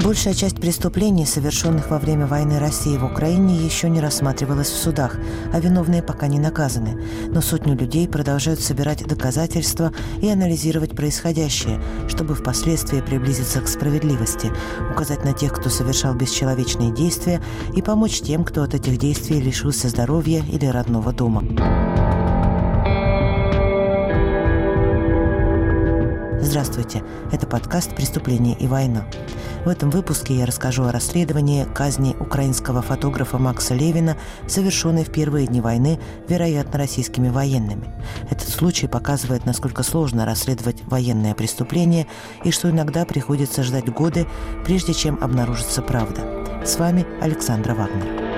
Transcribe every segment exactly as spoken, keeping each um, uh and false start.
Большая часть преступлений, совершенных во время войны России в Украине, еще не рассматривалась в судах, а виновные пока не наказаны. Но сотни людей продолжают собирать доказательства и анализировать происходящее, чтобы впоследствии приблизиться к справедливости, указать на тех, кто совершал бесчеловечные действия, и помочь тем, кто от этих действий лишился здоровья или родного дома. Здравствуйте, это подкаст «Преступление и война». В этом выпуске я расскажу о расследовании казни украинского фотографа Макса Левина, совершенной в первые дни войны, вероятно, российскими военными. Этот случай показывает, насколько сложно расследовать военное преступление и что иногда приходится ждать годы, прежде чем обнаружится правда. С вами Александра Вагнер.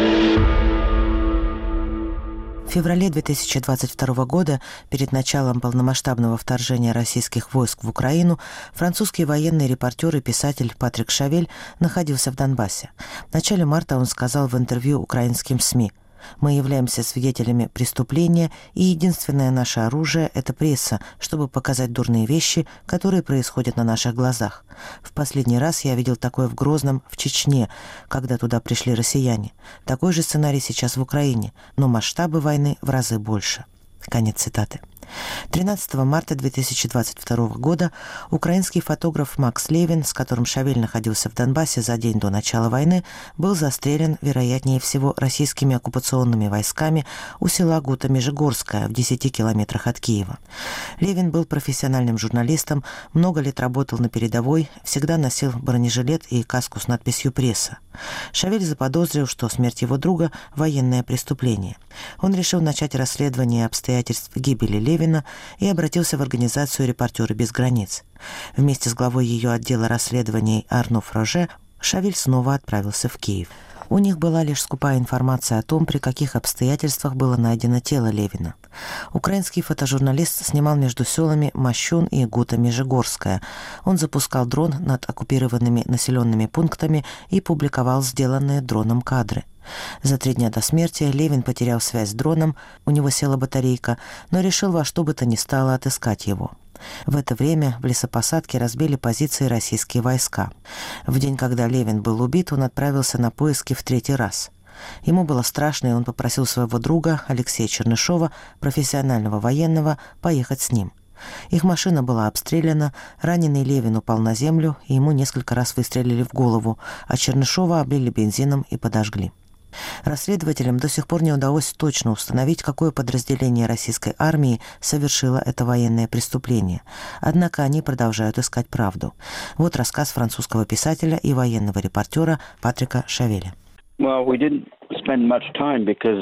В феврале две тысячи двадцать второго года, перед началом полномасштабного вторжения российских войск в Украину, французский военный репортер и писатель Патрик Шавель находился в Донбассе. В начале марта он сказал в интервью украинским СМИ: «Мы являемся свидетелями преступления, и единственное наше оружие – это пресса, чтобы показать дурные вещи, которые происходят на наших глазах. В последний раз я видел такое в Грозном, в Чечне, когда туда пришли россияне. Такой же сценарий сейчас в Украине, но масштабы войны в разы больше». Конец цитаты. тринадцатого марта две тысячи двадцать второго года украинский фотограф Макс Левин, с которым Шавель находился в Донбассе за день до начала войны, был застрелен, вероятнее всего, российскими оккупационными войсками у села Гута-Межигорская в десяти километрах от Киева. Левин был профессиональным журналистом, много лет работал на передовой, всегда носил бронежилет и каску с надписью «Пресса». Шавель заподозрил, что смерть его друга – военное преступление. Он решил начать расследование обстоятельств гибели Левина и обратился в организацию «Репортеры без границ». Вместе с главой ее отдела расследований Арно Фроже Шавель снова отправился в Киев. У них была лишь скупая информация о том, при каких обстоятельствах было найдено тело Левина. Украинский фотожурналист снимал между селами Мощун и Гута-Межигорская. Он запускал дрон над оккупированными населенными пунктами и публиковал сделанные дроном кадры. За три дня до смерти Левин потерял связь с дроном, у него села батарейка, но решил во что бы то ни стало отыскать его. В это время в лесопосадке разбили позиции российские войска. В день, когда Левин был убит, он отправился на поиски в третий раз. Ему было страшно, и он попросил своего друга Алексея Чернышова, профессионального военного, поехать с ним. Их машина была обстреляна, раненый Левин упал на землю, и ему несколько раз выстрелили в голову, а Чернышова облили бензином и подожгли. Расследователям до сих пор не удалось точно установить, какое подразделение российской армии совершило это военное преступление. Однако они продолжают искать правду. Вот рассказ французского писателя и военного репортера Патрика Шавеля. Well, we didn't spend much time because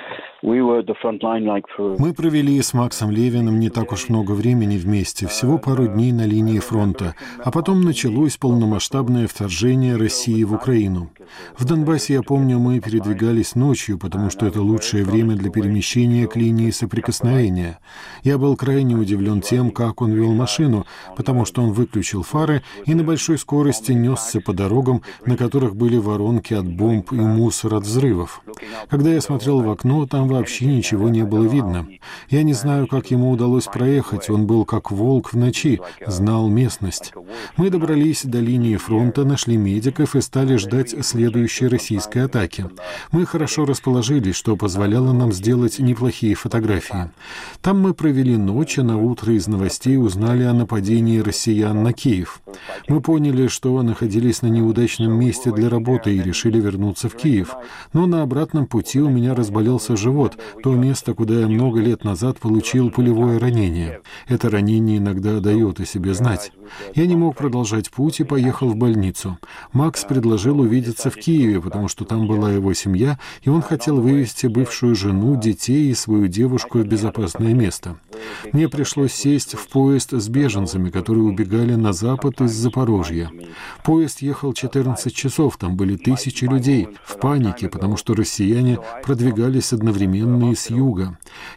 Мы провели с Максом Левиным не так уж много времени вместе, всего пару дней на линии фронта, а потом началось полномасштабное вторжение России в Украину. В Донбассе, я помню, мы передвигались ночью, потому что это лучшее время для перемещения к линии соприкосновения. Я был крайне удивлен тем, как он вел машину, потому что он выключил фары и на большой скорости несся по дорогам, на которых были воронки от бомб и мусор от взрывов. Когда я смотрел в окно, там вообще ничего не было видно. Я не знаю, как ему удалось проехать. Он был как волк в ночи, знал местность. Мы добрались до линии фронта, нашли медиков и стали ждать следующей российской атаки. Мы хорошо расположились, что позволяло нам сделать неплохие фотографии. Там мы провели ночь, а на утро из новостей узнали о нападении россиян на Киев. Мы поняли, что находились на неудачном месте для работы и решили вернуться в Киев. Но на обратном пути у меня разболелся живот, то место, куда я много лет назад получил пулевое ранение. Это ранение иногда дает о себе знать. Я не мог продолжать путь и поехал в больницу. Макс предложил увидеться в Киеве, потому что там была его семья, и он хотел вывезти бывшую жену, детей и свою девушку в безопасное место. Мне пришлось сесть в поезд с беженцами, которые убегали на запад из Запорожья. Поезд ехал четырнадцать часов, там были тысячи людей в панике, потому что россияне продвигались одновременно и с юга.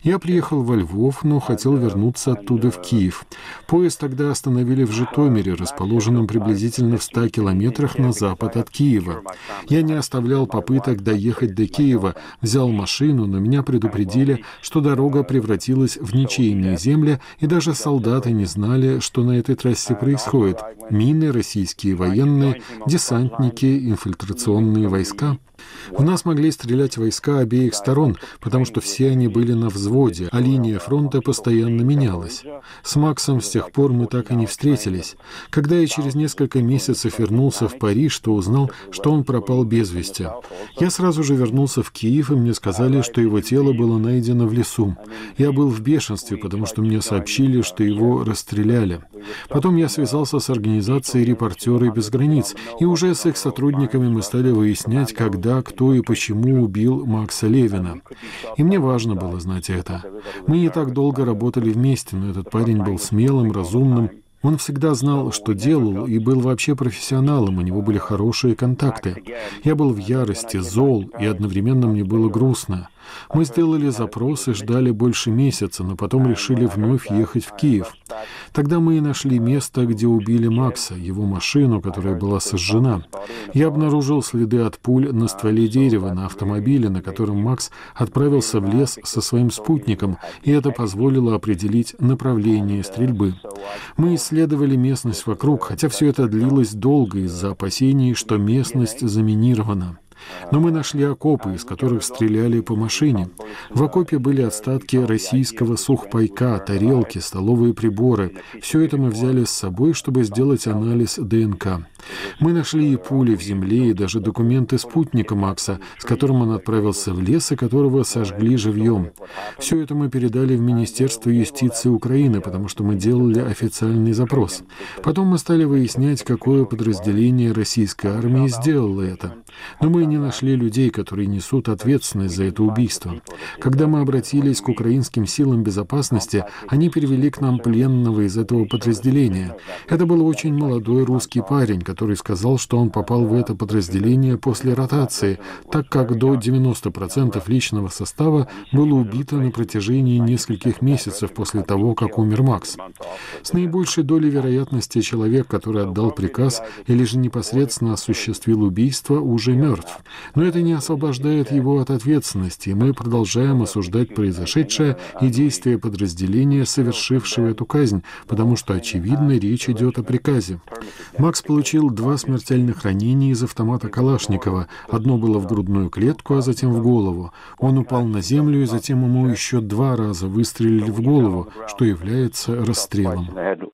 Я приехал во Львов, но хотел вернуться оттуда в Киев. Поезд тогда остановили в Житомире, расположенном приблизительно в ста километрах на запад от Киева. Я не оставлял попыток доехать до Киева, взял машину, но меня предупредили, что дорога превратилась в ничейные земли, и даже солдаты не знали, что на этой трассе происходит. Мины, российские военные, десантники, инфильтрационные войска. В нас могли стрелять войска обеих сторон, потому что все они были на взводе, а линия фронта постоянно менялась. С Максом с тех пор мы так и не встретились. Когда я через несколько месяцев вернулся в Париж, то узнал, что он пропал без вести. Я сразу же вернулся в Киев, и мне сказали, что его тело было найдено в лесу. Я был в бешенстве, потому что мне сообщили, что его расстреляли. Потом я связался с организацией «Репортеры без границ», и уже с их сотрудниками мы стали выяснять, когда, кто и почему убил Макса Левина. И мне важно было знать это. Мы не так долго работали вместе, но этот парень был смелым, разумным. Он всегда знал, что делал, и был вообще профессионалом, у него были хорошие контакты. Я был в ярости, зол, и одновременно мне было грустно. Мы сделали запрос и ждали больше месяца, но потом решили вновь ехать в Киев. Тогда мы и нашли место, где убили Макса, его машину, которая была сожжена. Я обнаружил следы от пуль на стволе дерева на автомобиле, на котором Макс отправился в лес со своим спутником, и это позволило определить направление стрельбы. Мы исследовали местность вокруг, хотя все это длилось долго из-за опасений, что местность заминирована. Но мы нашли окопы, из которых стреляли по машине. В окопе были остатки российского сухпайка, тарелки, столовые приборы. Все это мы взяли с собой, чтобы сделать анализ ДНК. Мы нашли и пули в земле, и даже документы спутника Макса, с которым он отправился в лес, и которого сожгли живьем. Все это мы передали в Министерство юстиции Украины, потому что мы делали официальный запрос. Потом мы стали выяснять, какое подразделение российской армии сделало это. Но мы не нашли людей, которые несут ответственность за это убийство. Когда мы обратились к украинским силам безопасности, они перевели к нам пленного из этого подразделения. Это был очень молодой русский парень, который сказал, что он попал в это подразделение после ротации, так как до девяноста процентов личного состава было убито на протяжении нескольких месяцев после того, как умер Макс. С наибольшей долей вероятности человек, который отдал приказ или же непосредственно осуществил убийство, уже мертв. Но это не освобождает его от ответственности, и мы продолжаем осуждать произошедшее и действия подразделения, совершившего эту казнь, потому что, очевидно, речь идет о приказе. Макс получил два смертельных ранения из автомата Калашникова. Одно было в грудную клетку, а затем в голову. Он упал на землю, и затем ему еще два раза выстрелили в голову, что является расстрелом.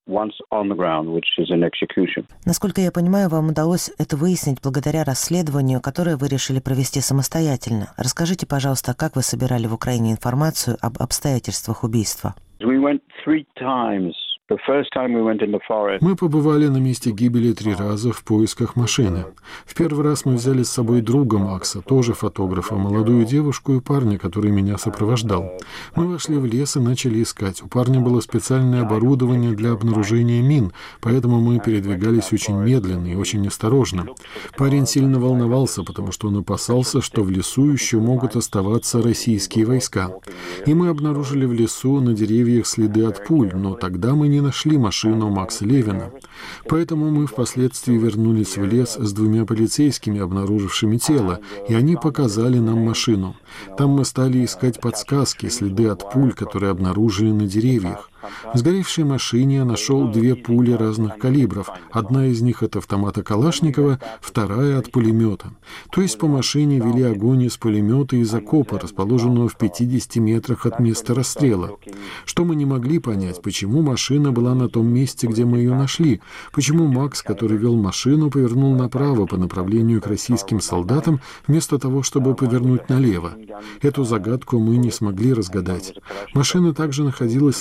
Насколько я понимаю, вам удалось это выяснить благодаря расследованию, которое вы решили провести самостоятельно. Расскажите, пожалуйста, как вы собирали в Украине информацию об обстоятельствах убийства? Мы побывали на месте гибели три раза в поисках машины. В первый раз мы взяли с собой друга Макса, тоже фотографа, молодую девушку и парня, который меня сопровождал. Мы вошли в лес и начали искать. У парня было специальное оборудование для обнаружения мин, поэтому мы передвигались очень медленно и очень осторожно. Парень сильно волновался, потому что он опасался, что в лесу еще могут оставаться российские войска. И мы обнаружили в лесу на деревьях следы от пуль, но тогда мы не нашли машину Макса Левина. Поэтому мы впоследствии вернулись в лес с двумя полицейскими, обнаружившими тело, и они показали нам машину. Там мы стали искать подсказки, следы от пуль, которые обнаружили на деревьях. В сгоревшей машине я нашел две пули разных калибров. Одна из них от автомата Калашникова, вторая от пулемета. То есть по машине вели огонь из пулемета из окопа, расположенного в пятидесяти метрах от места расстрела. Что мы не могли понять, почему машина была на том месте, где мы ее нашли, почему Макс, который вел машину, повернул направо по направлению к российским солдатам, вместо того, чтобы повернуть налево. Эту загадку мы не смогли разгадать. Машина также находилась лишь на половине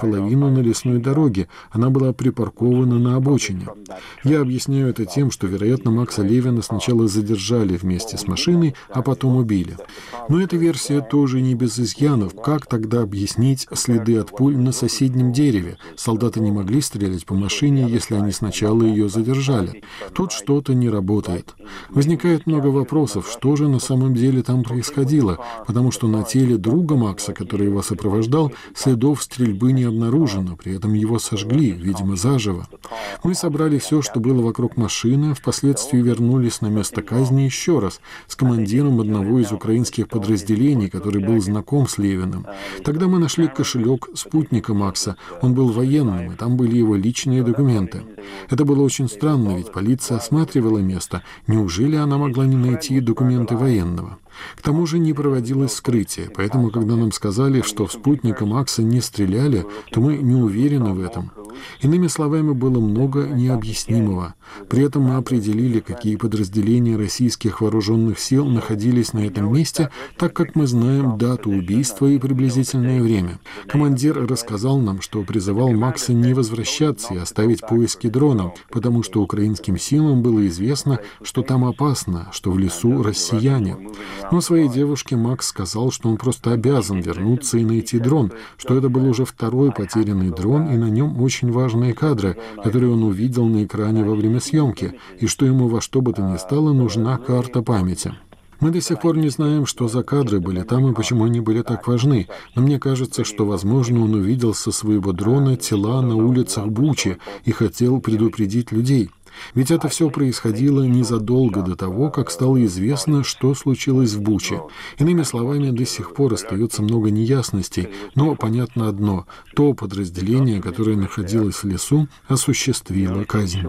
наполовину на лесной дороге. Она была припаркована на обочине. Я объясняю это тем, что, вероятно, Макса Левина сначала задержали вместе с машиной, а потом убили. Но эта версия тоже не без изъянов. Как тогда объяснить следы от пуль на соседнем дереве? Солдаты не могли стрелять по машине, если они сначала ее задержали. Тут что-то не работает. Возникает много вопросов, что же на самом деле там происходило, потому что на теле друга Макса, который его сопровождал, следов стрельбы не обнаружено, при этом его сожгли, видимо, заживо. Мы собрали все, что было вокруг машины, впоследствии вернулись на место казни еще раз с командиром одного из украинских подразделений, который был знаком с Левиным. Тогда мы нашли кошелек спутника Макса. Он был военным, и там были его личные документы. Это было очень странно, ведь полиция осматривала место. Неужели она могла не найти документы военного? К тому же не проводилось вскрытие, поэтому, когда нам сказали, что в спутника Макса не стреляли, то мы не уверены в этом. Иными словами, было много необъяснимого. При этом мы определили, какие подразделения российских вооруженных сил находились на этом месте, так как мы знаем дату убийства и приблизительное время. Командир рассказал нам, что призывал Макса не возвращаться и оставить поиски дрона, потому что украинским силам было известно, что там опасно, что в лесу россияне. Но своей девушке Макс сказал, что он просто обязан вернуться и найти дрон, что это был уже второй потерянный дрон, и на нем очень важные кадры, которые он увидел на экране во время съемки, и что ему во что бы то ни стало нужна карта памяти. Мы до сих пор не знаем, что за кадры были там и почему они были так важны, но мне кажется, что, возможно, он увидел со своего дрона тела на улицах Бучи и хотел предупредить людей. Ведь это все происходило незадолго до того, как стало известно, что случилось в Буче. Иными словами, до сих пор остается много неясностей, но понятно одно – то подразделение, которое находилось в лесу, осуществило казнь.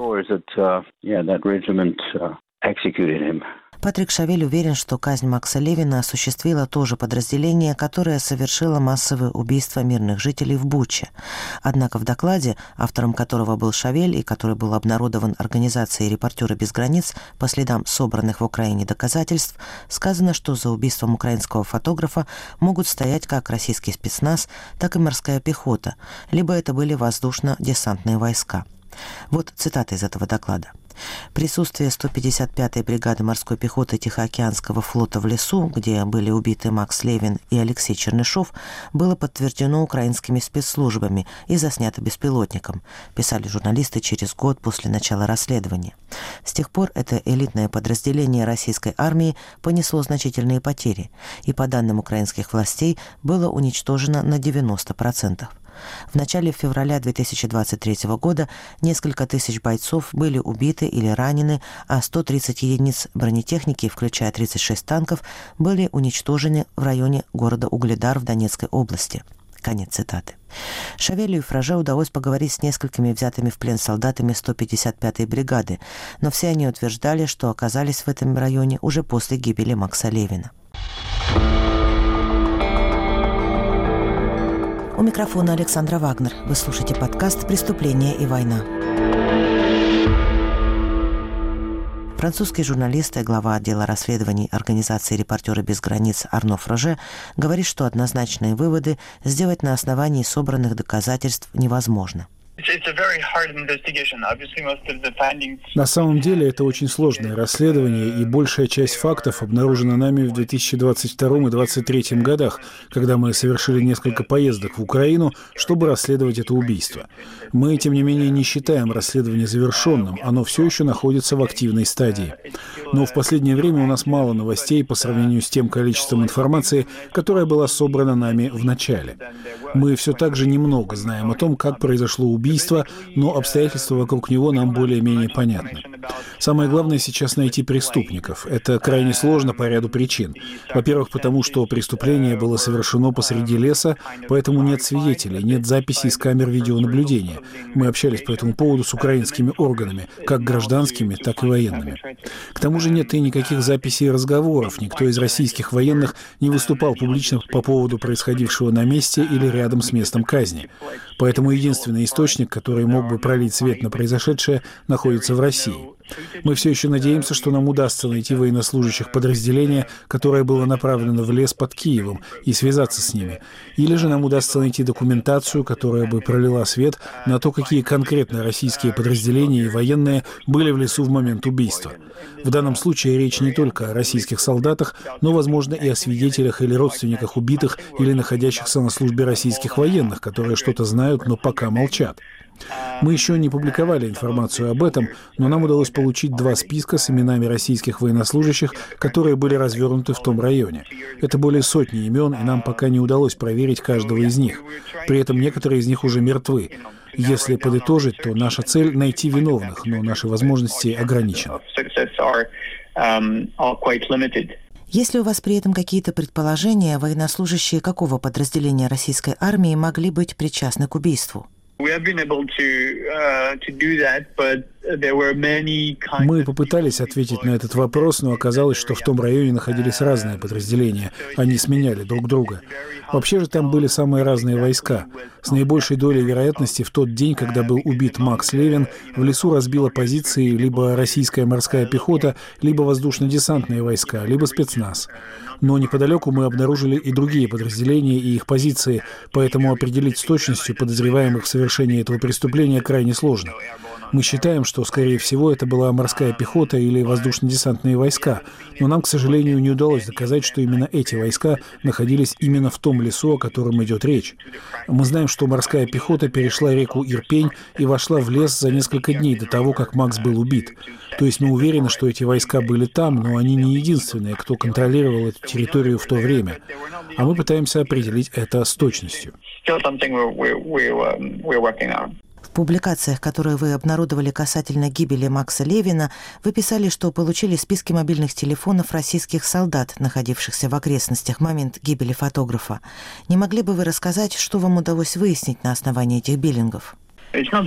Патрик Шавель уверен, что казнь Макса Левина осуществило то же подразделение, которое совершило массовое убийство мирных жителей в Буче. Однако в докладе, автором которого был Шавель и который был обнародован организацией «Репортеры без границ» по следам собранных в Украине доказательств, сказано, что за убийством украинского фотографа могут стоять как российский спецназ, так и морская пехота, либо это были воздушно-десантные войска. Вот цитата из этого доклада. Присутствие сто пятьдесят пятой бригады морской пехоты Тихоокеанского флота в лесу, где были убиты Макс Левин и Алексей Чернышов, было подтверждено украинскими спецслужбами и заснято беспилотником, писали журналисты через год после начала расследования. С тех пор это элитное подразделение российской армии понесло значительные потери, и, по данным украинских властей, было уничтожено на девяносто процентов. В начале февраля две тысячи двадцать третьего года несколько тысяч бойцов были убиты или ранены, а сто тридцать единиц бронетехники, включая тридцать шесть танков, были уничтожены в районе города Угледар в Донецкой области. Конец цитаты. Шавелю и Фраже удалось поговорить с несколькими взятыми в плен солдатами сто пятьдесят пятой бригады, но все они утверждали, что оказались в этом районе уже после гибели Макса Левина. У микрофона Александра Вагнер. Вы слушаете подкаст «Преступление и война». Французский журналист и глава отдела расследований организации «Репортеры без границ» Арно Фраже говорит, что однозначные выводы сделать на основании собранных доказательств невозможно. На самом деле это очень сложное расследование, и большая часть фактов обнаружена нами в две тысячи двадцать втором и две тысячи двадцать третьем годах, когда мы совершили несколько поездок в Украину, чтобы расследовать это убийство. Мы, тем не менее, не считаем расследование завершенным, оно все еще находится в активной стадии. Но в последнее время у нас мало новостей по сравнению с тем количеством информации, которая была собрана нами в начале. Мы все так же немного знаем о том, как произошло убийство, но обстоятельства вокруг него нам более-менее понятны. Самое главное сейчас найти преступников. Это крайне сложно по ряду причин. Во-первых, потому что преступление было совершено посреди леса, поэтому нет свидетелей, нет записей с камер видеонаблюдения. Мы общались по этому поводу с украинскими органами, как гражданскими, так и военными. К тому же нет и никаких записей и разговоров. Никто из российских военных не выступал публично по поводу происходившего на месте или рядом с местом казни. Поэтому единственный источник, который мог бы пролить свет на произошедшее, находится в России. Мы все еще надеемся, что нам удастся найти военнослужащих подразделения, которое было направлено в лес под Киевом, и связаться с ними. Или же нам удастся найти документацию, которая бы пролила свет на то, какие конкретно российские подразделения и военные были в лесу в момент убийства. В данном случае речь не только о российских солдатах, но, возможно, и о свидетелях или родственниках убитых или находящихся на службе российских военных, которые что-то знают, но пока молчат. Мы еще не публиковали информацию об этом, но нам удалось получить два списка с именами российских военнослужащих, которые были развернуты в том районе. Это более сотни имен, и нам пока не удалось проверить каждого из них. При этом некоторые из них уже мертвы. Если подытожить, то наша цель — найти виновных, но наши возможности ограничены. Есть ли у вас при этом какие-то предположения, военнослужащие какого подразделения российской армии могли быть причастны к убийству? Мы попытались ответить на этот вопрос, но оказалось, что в том районе находились разные подразделения. Они сменяли друг друга. Вообще же там были самые разные войска. С наибольшей долей вероятности в тот день, когда был убит Макс Левин, в лесу разбила позиции либо российская морская пехота, либо воздушно-десантные войска, либо спецназ. Но неподалеку мы обнаружили и другие подразделения и их позиции, поэтому определить с точностью подозреваемых в совершении этого преступления крайне сложно. Мы считаем, что, скорее всего, это была морская пехота или воздушно-десантные войска, но нам, к сожалению, не удалось доказать, что именно эти войска находились именно в том лесу, о котором идет речь. Мы знаем, что морская пехота перешла реку Ирпень и вошла в лес за несколько дней до того, как Макс был убит. То есть мы уверены, что эти войска были там, но они не единственные, кто контролировал эту территорию в то время. А мы пытаемся определить это с точностью. В публикациях, которые вы обнародовали касательно гибели Макса Левина, вы писали, что получили списки мобильных телефонов российских солдат, находившихся в окрестностях в момент гибели фотографа. Не могли бы вы рассказать, что вам удалось выяснить на основании этих биллингов? Это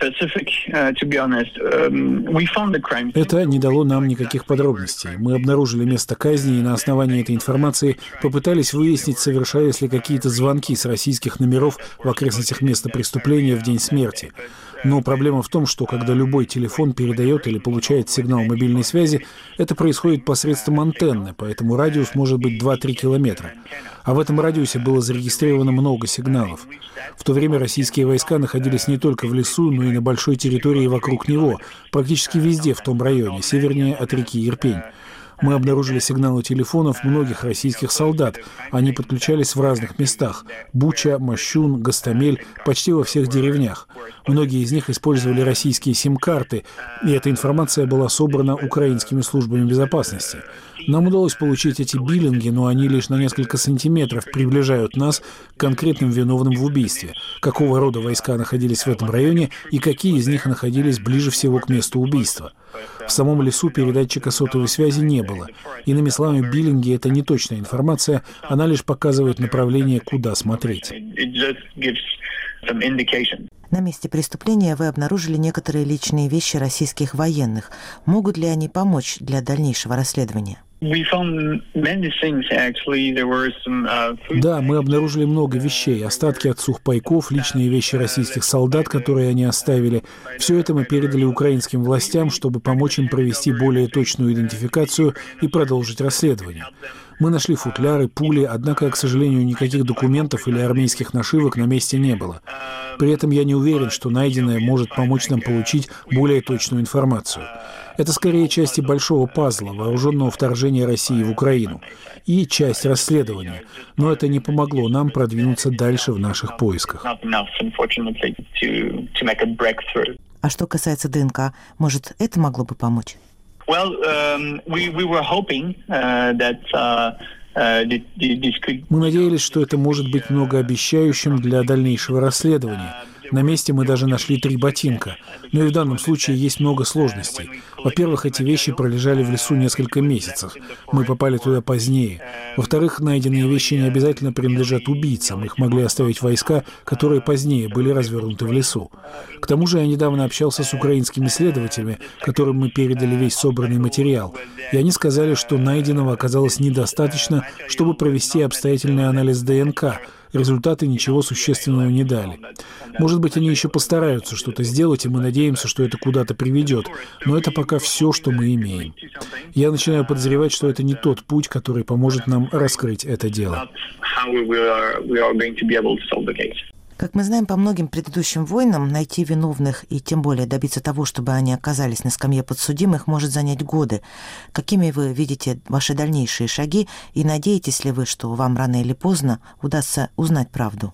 не дало нам никаких подробностей. Мы обнаружили место казни и на основании этой информации попытались выяснить, совершались ли какие-то звонки с российских номеров в окрестностях места преступления в день смерти. Но проблема в том, что когда любой телефон передает или получает сигнал мобильной связи, это происходит посредством антенны, поэтому радиус может быть два-три километра. А в этом радиусе было зарегистрировано много сигналов. В то время российские войска находились не только в лесу, но и на большой территории вокруг него, практически везде в том районе, севернее от реки Ирпень. Мы обнаружили сигналы телефонов многих российских солдат. Они подключались в разных местах – Буча, Мощун, Гостомель, почти во всех деревнях. Многие из них использовали российские сим-карты, и эта информация была собрана украинскими службами безопасности. Нам удалось получить эти биллинги, но они лишь на несколько сантиметров приближают нас к конкретным виновным в убийстве, какого рода войска находились в этом районе и какие из них находились ближе всего к месту убийства. В самом лесу передатчика сотовой связи не было. Иными словами, биллинги — это не точная информация, она лишь показывает направление, куда смотреть. На месте преступления вы обнаружили некоторые личные вещи российских военных. Могут ли они помочь для дальнейшего расследования? Да, мы обнаружили много вещей, остатки от сухпайков, личные вещи российских солдат, которые они оставили. Все это мы передали украинским властям, чтобы помочь им провести более точную идентификацию и продолжить расследование. Мы нашли футляры, пули, однако, к сожалению, никаких документов или армейских нашивок на месте не было. При этом я не уверен, что найденное может помочь нам получить более точную информацию. Это скорее части большого пазла вооруженного вторжения России в Украину и часть расследования, но это не помогло нам продвинуться дальше в наших поисках. А что касается ДНК, может, это могло бы помочь? Мы надеялись, что это может быть многообещающим для дальнейшего расследования. На месте мы даже нашли три ботинка. Но и в данном случае есть много сложностей. Во-первых, эти вещи пролежали в лесу несколько месяцев. Мы попали туда позднее. Во-вторых, найденные вещи не обязательно принадлежат убийцам. Их могли оставить войска, которые позднее были развернуты в лесу. К тому же я недавно общался с украинскими следователями, которым мы передали весь собранный материал. И они сказали, что найденного оказалось недостаточно, чтобы провести обстоятельный анализ ДНК, результаты ничего существенного не дали. Может быть, они еще постараются что-то сделать, и мы надеемся, что это куда-то приведет, но это пока все, что мы имеем. Я начинаю подозревать, что это не тот путь, который поможет нам раскрыть это дело. Как мы знаем, по многим предыдущим войнам найти виновных и тем более добиться того, чтобы они оказались на скамье подсудимых, может занять годы. Какими вы видите ваши дальнейшие шаги и надеетесь ли вы, что вам рано или поздно удастся узнать правду?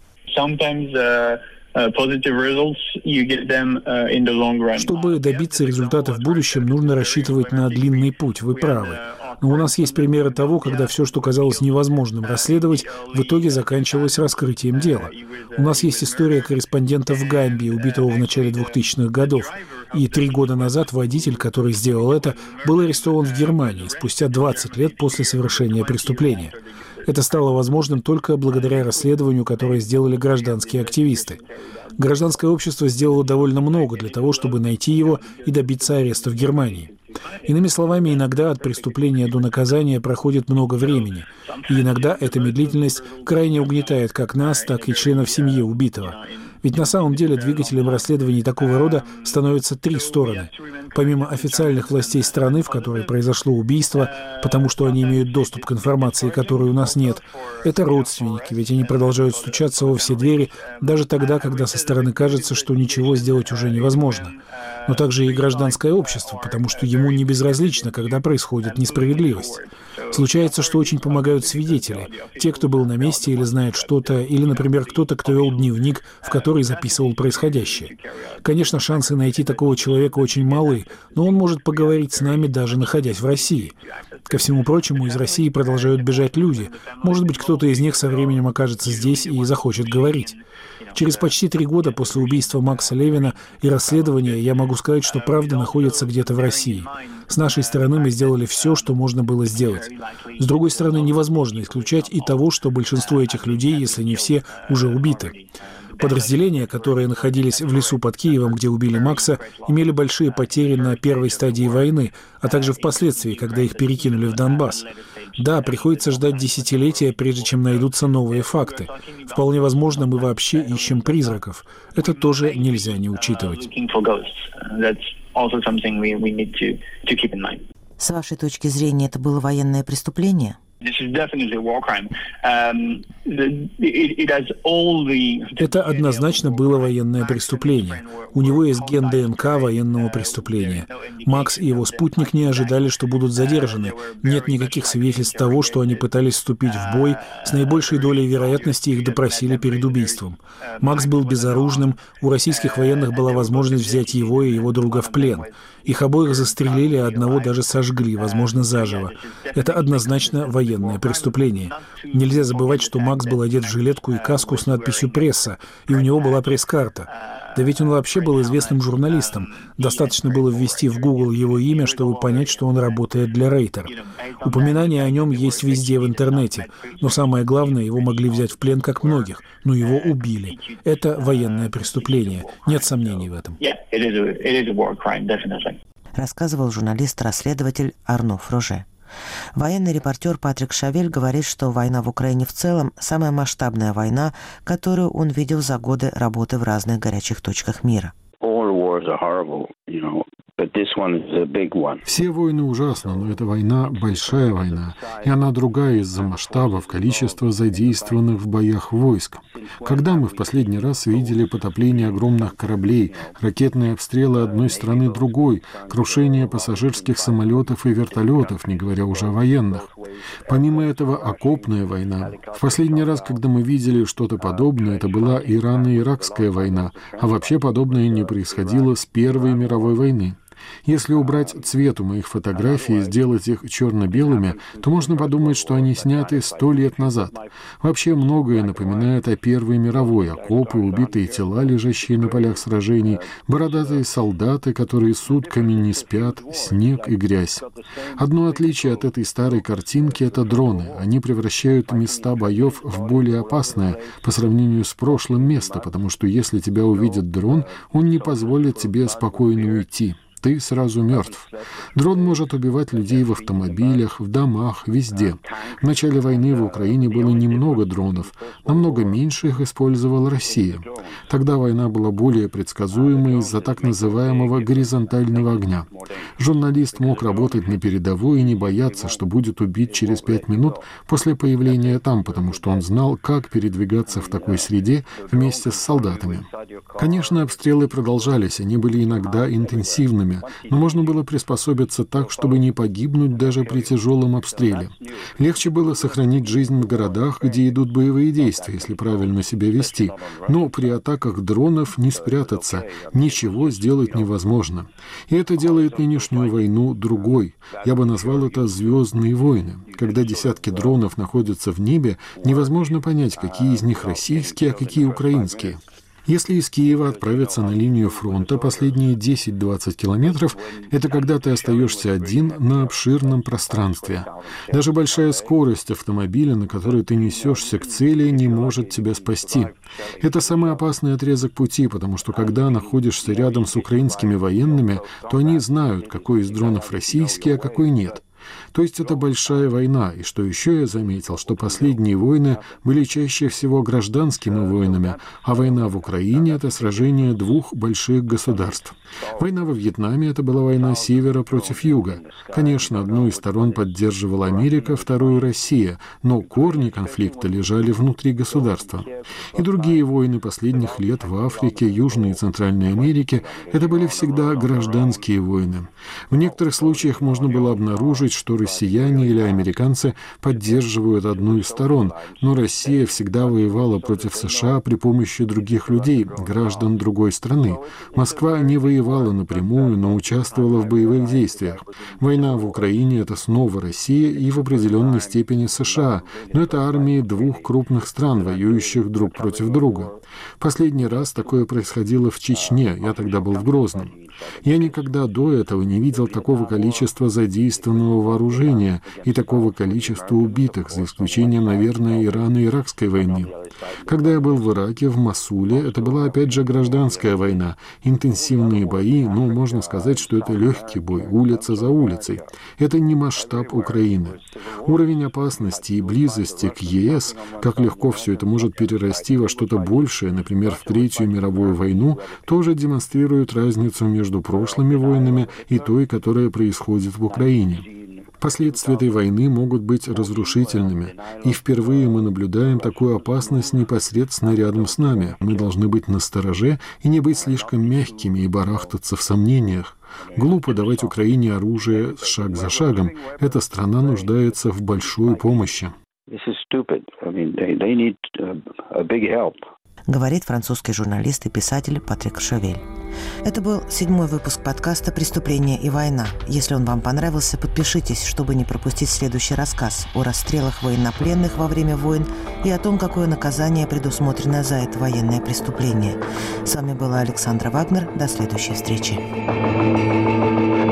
Чтобы добиться результата в будущем, нужно рассчитывать на длинный путь, вы правы. Но у нас есть примеры того, когда все, что казалось невозможным расследовать, в итоге заканчивалось раскрытием дела. У нас есть история корреспондента в Гамбии, убитого в начале двухтысячных годов. И три года назад водитель, который сделал это, был арестован в Германии спустя двадцать лет после совершения преступления. Это стало возможным только благодаря расследованию, которое сделали гражданские активисты. Гражданское общество сделало довольно много для того, чтобы найти его и добиться ареста в Германии. Иными словами, иногда от преступления до наказания проходит много времени, и иногда эта медлительность крайне угнетает как нас, так и членов семьи убитого. Ведь на самом деле двигателем расследований такого рода становятся три стороны. Помимо официальных властей страны, в которой произошло убийство, потому что они имеют доступ к информации, которой у нас нет, это родственники, ведь они продолжают стучаться во все двери, даже тогда, когда со стороны кажется, что ничего сделать уже невозможно. Но также и гражданское общество, потому что ему не безразлично, когда происходит несправедливость. Случается, что очень помогают свидетели, те, кто был на месте или знает что-то, или, например, кто-то, кто вел дневник, в который записывал происходящее. Конечно, шансы найти такого человека очень малы, но он может поговорить с нами, даже находясь в России. Ко всему прочему, из России продолжают бежать люди. Может быть, кто-то из них со временем окажется здесь и захочет говорить. Через почти три года после убийства Макса Левина и расследования я могу сказать, что правда находится где-то в России. С нашей стороны мы сделали все, что можно было сделать. С другой стороны, невозможно исключать и того, что большинство этих людей, если не все, уже убиты. Подразделения, которые находились в лесу под Киевом, где убили Макса, имели большие потери на первой стадии войны, а также впоследствии, когда их перекинули в Донбасс. Да, приходится ждать десятилетия, прежде чем найдутся новые факты. Вполне возможно, мы вообще ищем призраков. Это тоже нельзя не учитывать. С вашей точки зрения, это было военное преступление? Это однозначно было военное преступление. У него есть ген ДНК военного преступления. Макс и его спутник не ожидали, что будут задержаны. Нет никаких свидетельств того, что они пытались вступить в бой. С наибольшей долей вероятности их допросили перед убийством. Макс был безоружным. У российских военных была возможность взять его и его друга в плен. Их обоих застрелили, а одного даже сожгли, возможно, заживо. Это однозначно военное преступление. Нельзя забывать, что Макс был одет в жилетку и каску с надписью «Пресса», и у него была пресс-карта. Да ведь он вообще был известным журналистом. Достаточно было ввести в Google его имя, чтобы понять, что он работает для Рейтер. Упоминания о нем есть везде в интернете. Но самое главное, его могли взять в плен как многих, но его убили. Это военное преступление. Нет сомнений в этом. Рассказывал журналист-расследователь Арно Фроже. Военный репортер Патрик Шавель говорит, что война в Украине в целом – самая масштабная война, которую он видел за годы работы в разных горячих точках мира. Все войны ужасны, но эта война – большая война, и она другая из-за масштабов, количества задействованных в боях войск. Когда мы в последний раз видели потопление огромных кораблей, ракетные обстрелы одной страны другой, крушение пассажирских самолетов и вертолетов, не говоря уже о военных. Помимо этого, окопная война. В последний раз, когда мы видели что-то подобное, это была Ирано-Иракская война, а вообще подобное не происходило с Первой мировой войны. Если убрать цвет у моих фотографий и сделать их черно-белыми, то можно подумать, что они сняты сто лет назад. Вообще многое напоминает о Первой мировой: окопы, убитые тела, лежащие на полях сражений, бородатые солдаты, которые сутками не спят, снег и грязь. Одно отличие от этой старой картинки — это дроны. Они превращают места боев в более опасное по сравнению с прошлым место, потому что если тебя увидит дрон, он не позволит тебе спокойно уйти. ты сразу мертв. Дрон может убивать людей в автомобилях, в домах, везде. В начале войны в Украине было немного дронов, намного меньше их использовала Россия. Тогда война была более предсказуемой из-за так называемого горизонтального огня. Журналист мог работать на передовой и не бояться, что будет убит через пять минут после появления там, потому что он знал, как передвигаться в такой среде вместе с солдатами. Конечно, обстрелы продолжались, они были иногда интенсивными, но можно было приспособиться так, чтобы не погибнуть даже при тяжелом обстреле. Легче было сохранить жизнь в городах, где идут боевые действия, если правильно себя вести, но при атаках дронов не спрятаться, ничего сделать невозможно. И это делает нынешнюю войну другой. Я бы назвал это «звездные войны». Когда десятки дронов находятся в небе, невозможно понять, какие из них российские, а какие украинские. Если из Киева отправиться на линию фронта, последние десять-двадцать километров — это когда ты остаешься один на обширном пространстве. Даже большая скорость автомобиля, на которой ты несешься к цели, не может тебя спасти. Это самый опасный отрезок пути, потому что когда находишься рядом с украинскими военными, то они знают, какой из дронов российский, а какой нет. То есть это большая война, и что еще я заметил, что последние войны были чаще всего гражданскими войнами, а война в Украине — это сражение двух больших государств. Война во Вьетнаме — это была война севера против юга. Конечно, одну из сторон поддерживала Америка, вторую — Россия, но корни конфликта лежали внутри государства. И другие войны последних лет в Африке, Южной и Центральной Америке — это были всегда гражданские войны. В некоторых случаях можно было обнаружить, что россияне или американцы поддерживают одну из сторон, но Россия всегда воевала против США при помощи других людей, граждан другой страны. Москва не воевала напрямую, но участвовала в боевых действиях. Война в Украине — это снова Россия и в определенной степени США, но это армии двух крупных стран, воюющих друг против друга. Последний раз такое происходило в Чечне, я тогда был в Грозном. Я никогда до этого не видел такого количества задействованного вооружения и такого количества убитых, за исключением, наверное, Ирано-Иракской войны. Когда я был в Ираке, в Мосуле, это была опять же гражданская война, интенсивные бои, но можно сказать, что это легкий бой, улица за улицей. Это не масштаб Украины. Уровень опасности и близости к ЕС, как легко все это может перерасти во что-то большее, например, в Третью мировую войну, тоже демонстрирует разницу между прошлыми войнами и той, которая происходит в Украине. Последствия этой войны могут быть разрушительными, и впервые мы наблюдаем такую опасность непосредственно рядом с нами. Мы должны быть настороже и не быть слишком мягкими и барахтаться в сомнениях. Глупо давать Украине оружие шаг за шагом. Эта страна нуждается в большой помощи. Говорит французский журналист и писатель Патрик Шавель. Это был седьмой выпуск подкаста «Преступление и война». Если он вам понравился, подпишитесь, чтобы не пропустить следующий рассказ о расстрелах военнопленных во время войн и о том, какое наказание предусмотрено за это военное преступление. С вами была Александра Вагнер. До следующей встречи.